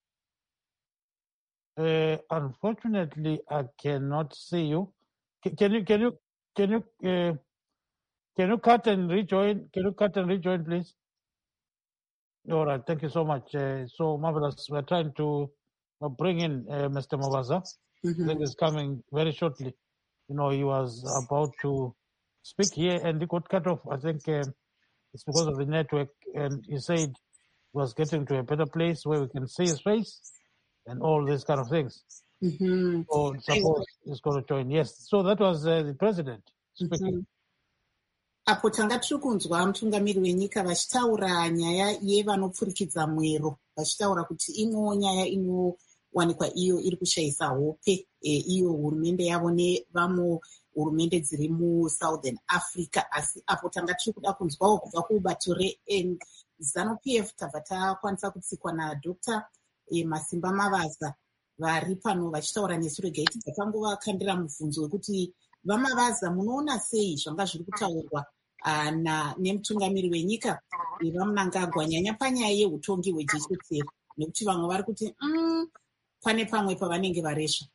Uh, unfortunately, I cannot see you. C- can you can you can you uh, can you cut and rejoin? Can you cut and rejoin, please? All right, thank you so much. Uh, so marvelous. We're trying to uh, bring in uh, Mister Mavaza. Mhm. I think he's coming very shortly. You know, he was about to speak here and he got cut off. I think uh, it's because of the network. And he said he was getting to a better place where we can see his face and all these kind of things. Mhm. So suppose he's going to join. Yes. So that was uh, the president speaking. Mhm. Apo tanga tiri kunzwa mutungamiri wenyika vachitaura nyaya yevanopfurikidza mwero, vachitaura kuti imwewo nyaya inowanikwa iyo iri kushayisa hope e, iyo hurumende yavo nevamwe hurumende dziri muSouthern Africa. Asi apo tanga tiri kuda kunzwawo kubva kubato reZANU P F tabva takwanisa kutsikwa naDr e, Masimba Mavaza vari pano vachitaura nesu. Regai tibva tangovakandira mubvunzo wekuti vaMavaza munoona sei zvanga zviri kutaurwa uh, na nemutungamiri wenyika vaMnangagwa nyanya panyaya yeutongi hwejechotseri, nekuti vamwe vari kuti mm, pane pamwe pavanenge varesva.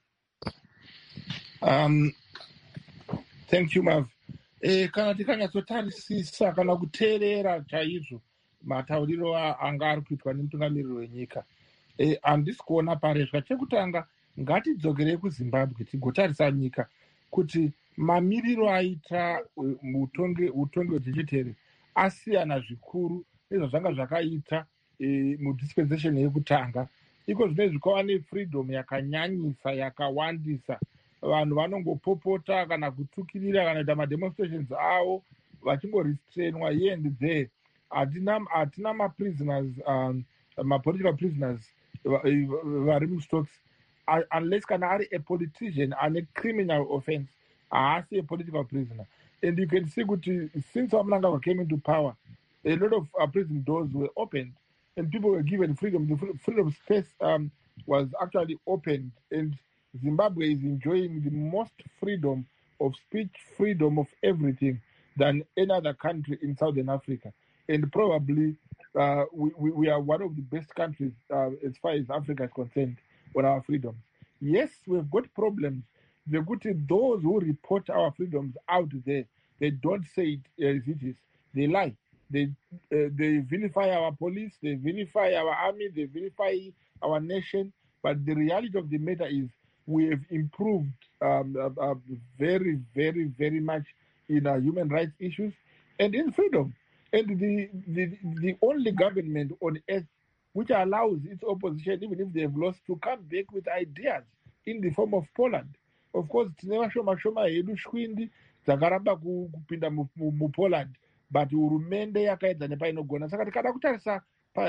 Um, thank you, Marv. Eh, kana tikanyatsotarisisa kana kuteerera chaizvo matauriro anga ari kuitwa nemutungamiriri wenyika, eh, handisi kuona paresva. Chekutanga, ngatidzokerei kuzimbabwe tigotarisa nyika kuti mamiriro aita utongi hwechitere asiyana zvikuru nezvo zvanga zvakaita mudispensation yekutanga. Iko zvinezvi kwava nefreedom yakanyanyisa yakawandisa. Vanhu vanongopopota kana kutukirira kana kuita mademonstrations avo vachingorestrainwa here and there. Hatina maprisoners, um, mapolitical prisoners vari mustocks unless kana ari a politician ane criminal offense haasi a political prisoner. And you can see kuti since Mnangagwa came into power, a lot of uh, prison doors were opened and people were given freedom. The freedom space um, was actually opened, and Zimbabwe is enjoying the most freedom of speech, freedom of everything than any other country in Southern Africa. And probably uh, we, we, we are one of the best countries uh, as far as Africa is concerned on our freedoms. Yes, we've got problems. The good thing, those who report our freedoms out there, they don't say it as it is. They lie. They uh, they vilify our police, they vilify our army, they vilify our nation. But the reality of the matter is we have improved um, uh, uh, very, very, very much in our human rights issues and in freedom. And the, the, the only government on earth which allows its opposition, even if they have lost, to come back with ideas in the form of Poland. Of course, tine vashoma-shoma hedu shwindi dzakaramba kupinda muPoland, but hurumende yakaedza nepainogona. Saka tikada kutarisa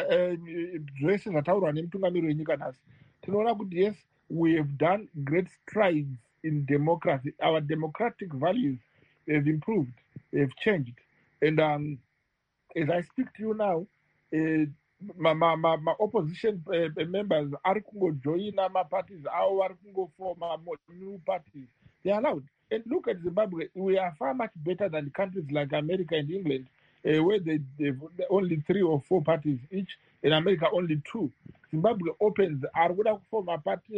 zvese zvataurwa nemutungamiri wenyika nhasi, tinoona kuti yes, we have done great strides in democracy. Our democratic values have improved, have changed. And um, as I speak to you now, uh, my, my, my, my opposition uh, members are going to join my parties, are going to form new parties. They are allowed. And look at Zimbabwe, we are far much better than countries like America and England, uh, where they, they've only three or four parties each, in America only two. Zimbabwe opens, are going to form a party,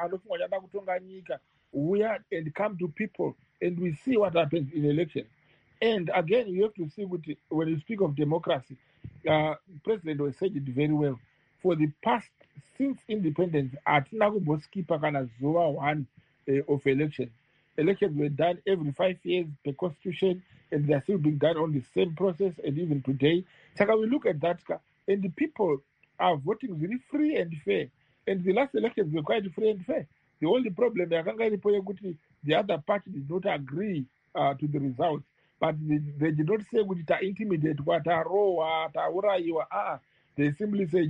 where and come to people, and we see what happens in elections. And again, you have to see what, when you speak of democracy, uh, President was said it very well. For the past, since independence, atina kumboskipa kana zuva one uh, of elections. Elections were done every five years per constitution, and they're still being done on the same process, and even today. So we look at that, and the people are voting very free and fair. And the last elections were quite free and fair. The only problem, the other party did not agree uh, to the results. But they, they did not say which are intimidate what are raw, ah. They simply say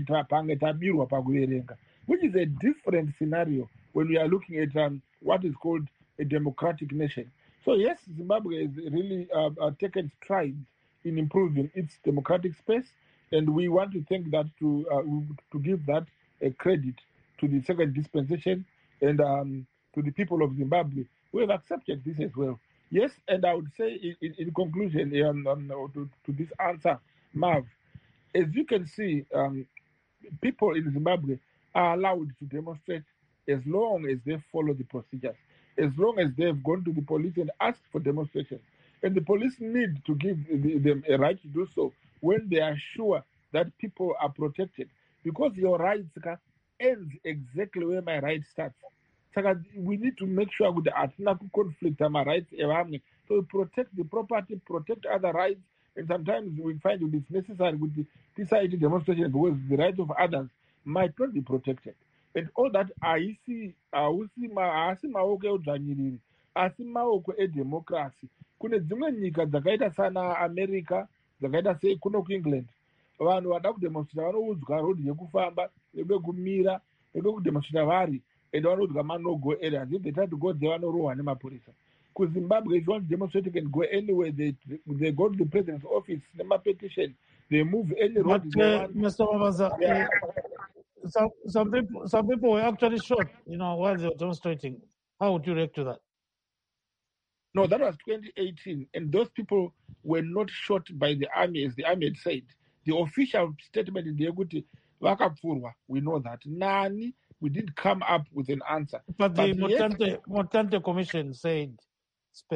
which is a different scenario when we are looking at um, what is called a democratic nation. So yes, Zimbabwe has really uh, uh, taken strides in improving its democratic space, and we want to thank that to uh, to give that a credit to the second dispensation and um, to the people of Zimbabwe who have accepted this as well. Yes, and I would say in, in, in conclusion um, um, to, to this answer, Marv, as you can see, um, people in Zimbabwe are allowed to demonstrate as long as they follow the procedures, as long as they have gone to the police and asked for demonstration. And the police need to give them a right to do so when they are sure that people are protected. Because your rights ends exactly where my right starts. So we need to make sure that atina conflict our rights. So protect the property, protect other rights, and sometimes we find it is necessary with the decided demonstration because the rights of others might not be protected. And all that I see, I see my, I see my okay udzvanyiriri, I see my okay democracy. Kune dzimwe nyika dzakaita sana America, dzakaita sei kuno kuEngland, vanhu vada kudemonstrate vanoudzwa road yekufamba, yekumira, yekudemonstrate vari, and vanoudzwa manogo areas. If they try to go there, vanorohwa nemapurisa. KuZimbabwe, if you want to demonstrate, you can go anywhere. They they go to the president's office, nema petition, they move any road But, they uh, want. Mister Mamaza, Yeah. uh, some, some, people, some people were actually shot, you know, while they were demonstrating. How would you react to that? No, that was twenty eighteen, and those people were not shot by the army, as the army had said. The official statement in the Eguti, Vakapfurwa, we know that. Nani, we did come up with an answer. But the But yes, Motante, Motante Commission said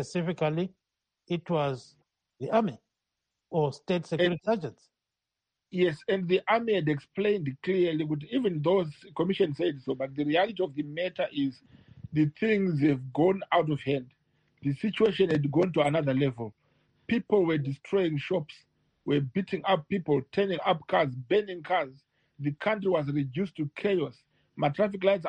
specifically it was the army or state security agents. Yes, and the army had explained clearly, but even those commission said so, but the reality of the matter is the things have gone out of hand. The situation had gone to another level. People were destroying shops, were beating up people, turning up cars, burning cars. The country was reduced to chaos. My traffic lights,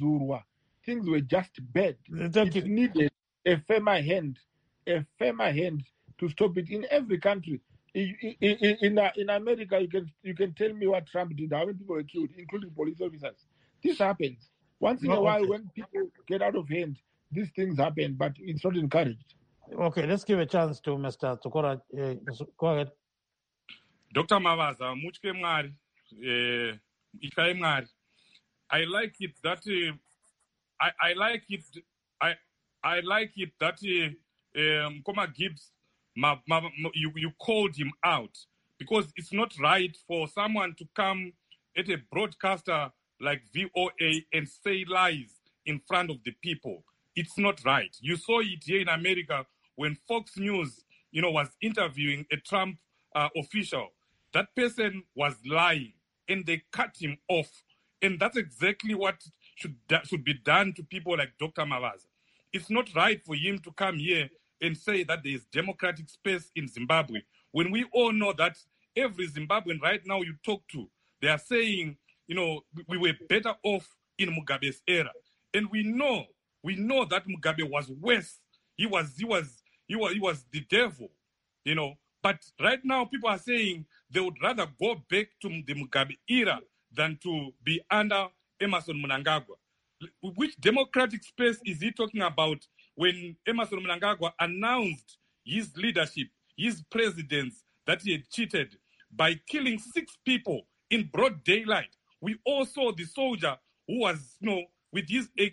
things were just bad. Thank It you. needed a firmer hand, a firmer hand to stop it in every country. In, in, in, in America, you can you can tell me what Trump did, how many people were killed, including police officers. This happens. Once in Oh, a while, okay. when people get out of hand, these things happen, but it's not encouraged. Okay, let's give a chance to Mister Tsokora. Uh, go ahead. Doctor Mavaza, Muchke Mwari, eh, Ikai Mwari. I like it that uh, I, I like it I I like it that uh, um, Koma Gibbs, ma, ma, ma, you you called him out, because it's not right for someone to come at a broadcaster like V O A and say lies in front of the people. It's not right. You saw it here in America when Fox News, you know, was interviewing a Trump uh, official. That person was lying, and they cut him off. And that's exactly what should should be done to people like Doctor Mavaza. It's not right for him to come here and say that there is democratic space in Zimbabwe, when we all know that every Zimbabwean right now you talk to, they are saying, you know, we were better off in Mugabe's era. And we know, we know that Mugabe was worse. He was, he was, he was, he was the devil, you know. But right now people are saying they would rather go back to the Mugabe era than to be under Emmerson Mnangagwa. Which democratic space is he talking about when Emmerson Mnangagwa announced his leadership, his presidents, that he had cheated by killing six people in broad daylight? We all saw the soldier who was, you know, with his A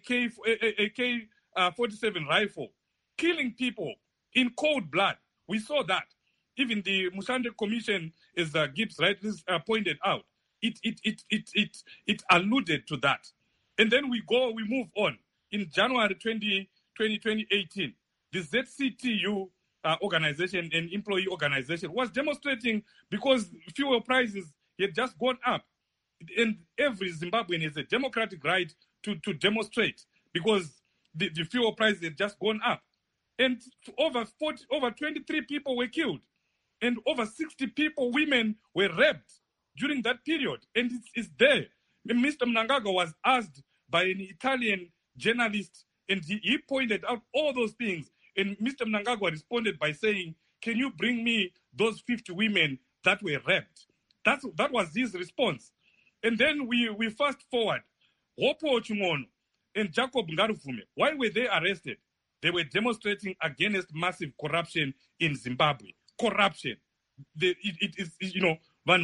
K forty-seven rifle, killing people in cold blood. We saw that. Even the Musande Commission, as uh, Gibbs rightly uh, pointed out, it it, it it it it alluded to that. And then we go, we move on. In January twentieth, twenty eighteen, the Z C T U uh, organization and employee organization was demonstrating because fuel prices had just gone up. And every Zimbabwean has a democratic right to, to demonstrate because the, the fuel prices had just gone up. And over forty, over twenty-three people were killed. And over sixty people, women, were raped during that period. And it's, it's there. Mister Mnangagwa was asked by an Italian journalist, and he, he pointed out all those things. And Mister Mnangagwa responded by saying, can you bring me those fifty women that were raped? That's, that was his response. And then we, we fast forward. Wopo Chimono and Jacob Ngaruvume, why were they arrested? They were demonstrating against massive corruption in Zimbabwe. Corruption. The, it, it is, you know, then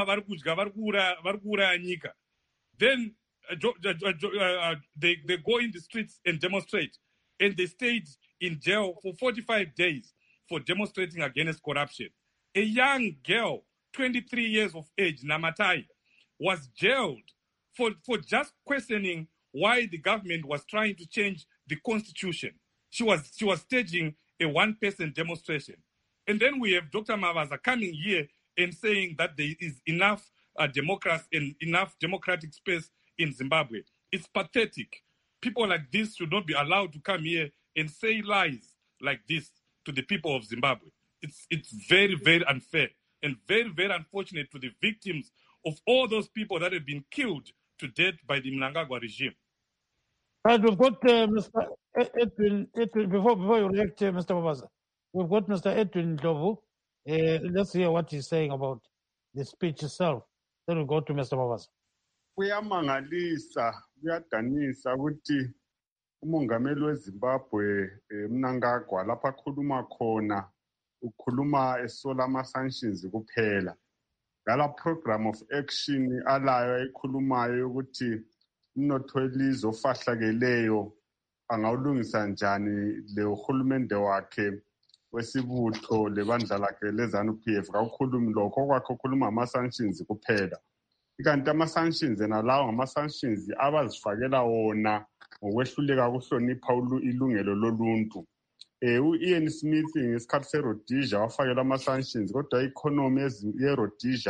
uh, uh, they, they go in the streets and demonstrate. And they stayed in jail for forty-five days for demonstrating against corruption. A young girl, twenty-three years of age, Namatai, was jailed for, for just questioning why the government was trying to change the constitution. She was, she was staging a one-person demonstration. And then we have Doctor Mavaza coming here and saying that there is enough uh, democracy and enough democratic space in Zimbabwe. It's pathetic. People like this should not be allowed to come here and say lies like this to the people of Zimbabwe. It's, it's very, very unfair and very, very unfortunate to the victims of all those people that have been killed to death by the Mnangagwa regime. Right, we've got uh, Mister Edwin, Edwin, before, before you react, uh, Mister Mavaza, we've got Mister Edwin Ndlovu. Uh, let's hear what he's saying about the speech itself. Then we'll go to Mister Mavaza. Kuyamangalisa, kuyadanisa ukuthi umongameli weZimbabwe Mnangagwa lapha akhuluma khona ukhuluma esola ama-sanctions kuphela. Ngala program of action alayo ayikhulumayo ukuthi umnotho welizwe ofahlakeleyo angawulungisa njani le uhulumende wakhe wesibutho lebandla lakhe leZANU-P F kakhulumi lokho kwakhe ukhuluma ama-sanctions kuphela. Ikanti ama-sanctions nalawo ngama-sanctions abazifakela wona ngokwehluleka ukuhlonipha ilungelo loluntu. Eh u-Ian Smith ngesikhathi seRhodesia wafakela ama-sanctions kodwa i-economy ye-Rhodesia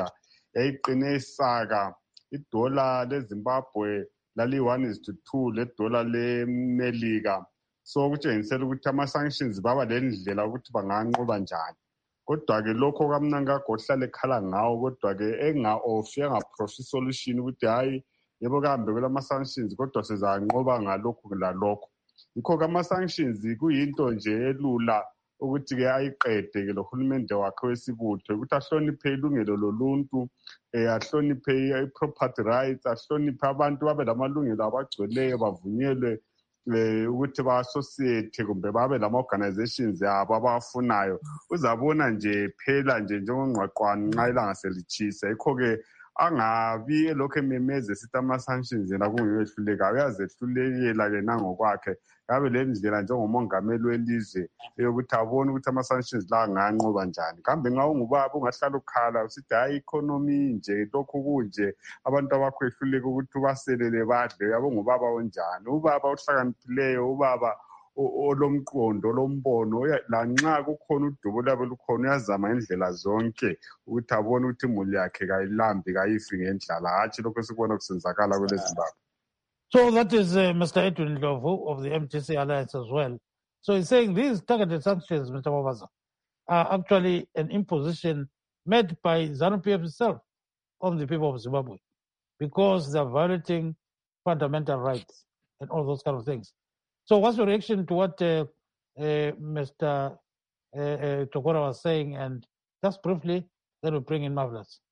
yayiqine isaka idola leZimbabwe lali-one is to two ledola leMelika. So kutshengisela ukuthi ama-sanctions baba le ndlela ukuthi banganqoba njani. Kodwa-ke lokho kaMnangagwa ohlala ekhala ngawo kodwa-ke enga-ofi enga-profi solution ukuthi hhayi yebo kambe kulama-sanctions kodwa sizanqoba ngalokhu lalokho. Yikho-ke ama-sanctions kuyinto nje elula ukuthi-ke ayiqede-ke lo hulumende wakhe wesibutho ukuthi ahloniphe ilungelo loluntu, um ahloniphe i-property rights, ahloniphe abantu babe lamalungelo abagcweleyo bavunyelwe um ukuthi ba-associate kumbe babe lama-organizations yabo abawafunayo. Uzabona nje phela nje njengongqwaqwane nxa ilanga selitshisa. Yikho-ke angabi elokhu ememeze sithi ama-sanctions yena kungehlulekayo, uyazehlulekela-ke nangokwakhe. Ngabe le ndlela njengomongameli welizwe yokuthi abone ukuthi ama-sanctions la anganqoba njani. Kambe nxa ungubaba ungahlala ukhala usithi hhayi economy nje lokhu kunje abantu abakwehluleka ukuthi ubaselele badle. Uyabo ungubaba onjani? Ubaba ohlakaniphileyo, ubaba olomqondo olombono, lanxa kukhona udubo lwabe lukhona uyazama indlela zonke ukuthi abone ukuthi imuli yakhe kayilambi kayifi ngendlala, hatshi lokho sikubona kusenzakala kwele Zimbabwe. So that is uh, Mister Edwin Ndlovu of the M T C Alliance as well. So he's saying these targeted sanctions, Mister Mavaza, are actually an imposition made by ZANU P F itself on the people of Zimbabwe because they're violating fundamental rights and all those kind of things. So what's your reaction to what uh, uh, Mister Uh, uh, Tokora was saying? And just briefly, then we'll bring in Marvelous.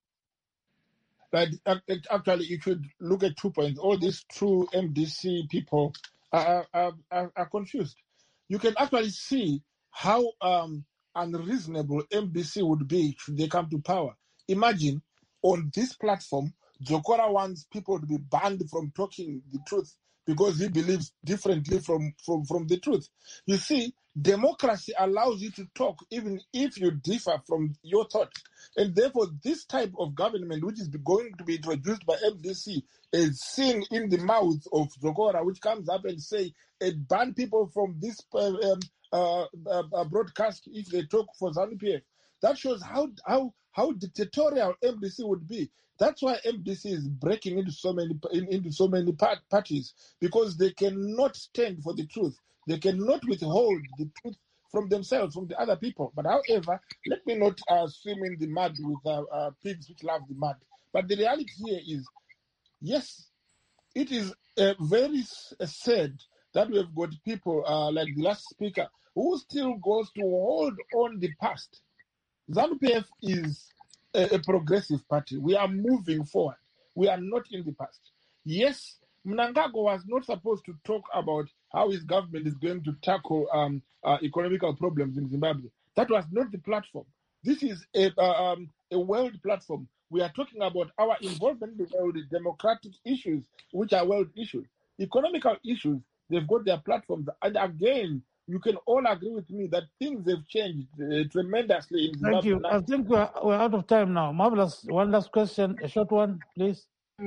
But actually, you should look at two points. All these true M D C people are, are, are, are confused. You can actually see how um, unreasonable M D C would be should they come to power. Imagine on this platform, Jokora wants people to be banned from talking the truth because he believes differently from, from, from the truth. You see, democracy allows you to talk even if you differ from your thoughts. And therefore, this type of government, which is going to be introduced by M D C, is seen in the mouth of Zokora, which comes up and say, and ban people from this uh, um, uh, uh, broadcast if they talk for ZANU P F. That shows how, how, how dictatorial M D C would be. That's why M D C is breaking into so many in, into so many part, parties, because they cannot stand for the truth. They cannot withhold the truth from themselves, from the other people. But however, let me not uh, swim in the mud with uh, uh, pigs which love the mud. But the reality here is, yes, it is uh, very sad that we have got people uh, like the last speaker who still goes to hold on the past. ZANU P F is a, a progressive party. We are moving forward. We are not in the past. Yes, Mnangagwa was not supposed to talk about how his government is going to tackle um, uh, economical problems in Zimbabwe. That was not the platform. This is a, uh, um, a world platform. We are talking about our involvement in the world, democratic issues, which are world issues. Economical issues, they've got their platforms. And again, you can all agree with me that things have changed uh, tremendously in Zimbabwe. Thank you. Now. I think we're, we're out of time now. Marvelous. One last question, a short one, please.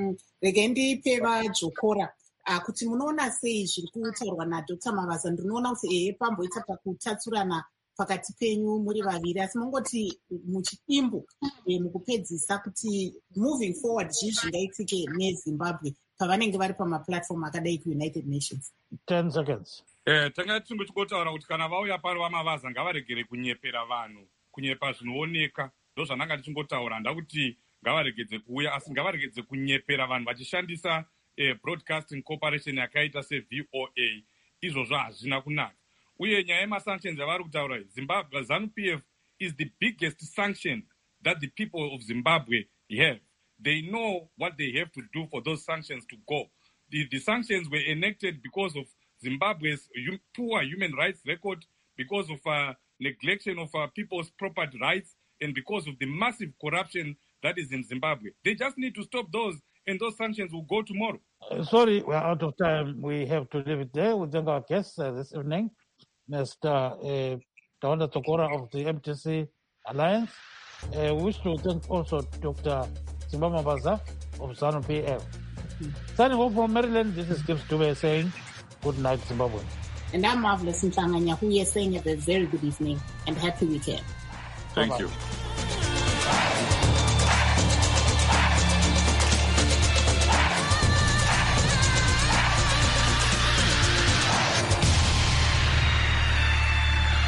Regendi Peva Jokora. Kuti munoona sei zviri kutaurwa naDr Mavaza, ndinoona kuti ehe pamboita pakutatsurana pakati penyu muri vaviri, asi mongoti muchidimbu mukupedzisa kuti moving forward zvii zvingaitike neZimbabwe pavanenge vari pamaplatform akadai kuUnited Nations. ten seconds. Eh, tanga tingotaura kuti kana vauya pari vaMavaza ngavaregere kunyepera vanhu, kunyepa zvinooneka. Ndo zvananga ndichingotaura, ndakuti ngavaregedze kuuya asi ngavaregedze kunyepera vanhu vachishandisa eh, broadcasting corporation yakaita se-V O A. Izvozvo hazvina kunaka. Uye nyaya yemasanctions yavari kutaura, Zimbabwe, ZANU P F is the biggest sanction that the people of Zimbabwe have. They know what they have to do for those sanctions to go. The, the sanctions were enacted because of Zimbabwe's poor human rights record, because of uh, neglection of uh, people's property rights, and because of the massive corruption that is in Zimbabwe. They just need to stop those, and those sanctions will go tomorrow. Uh, sorry, we're out of time. We have to leave it there. We thank our guests uh, this evening, Mister Uh, Tawanda Tokora of the M T C Alliance. Uh, we wish to thank also Doctor Zimbabwe Mavaza of ZANU P F. Signing off from Maryland, this is Gibbs Dube saying good night, Zimbabwe. And I'm Marvelous Mhlanga Nyahuye saying have a very good evening and happy weekend. Thank Bye-bye. you.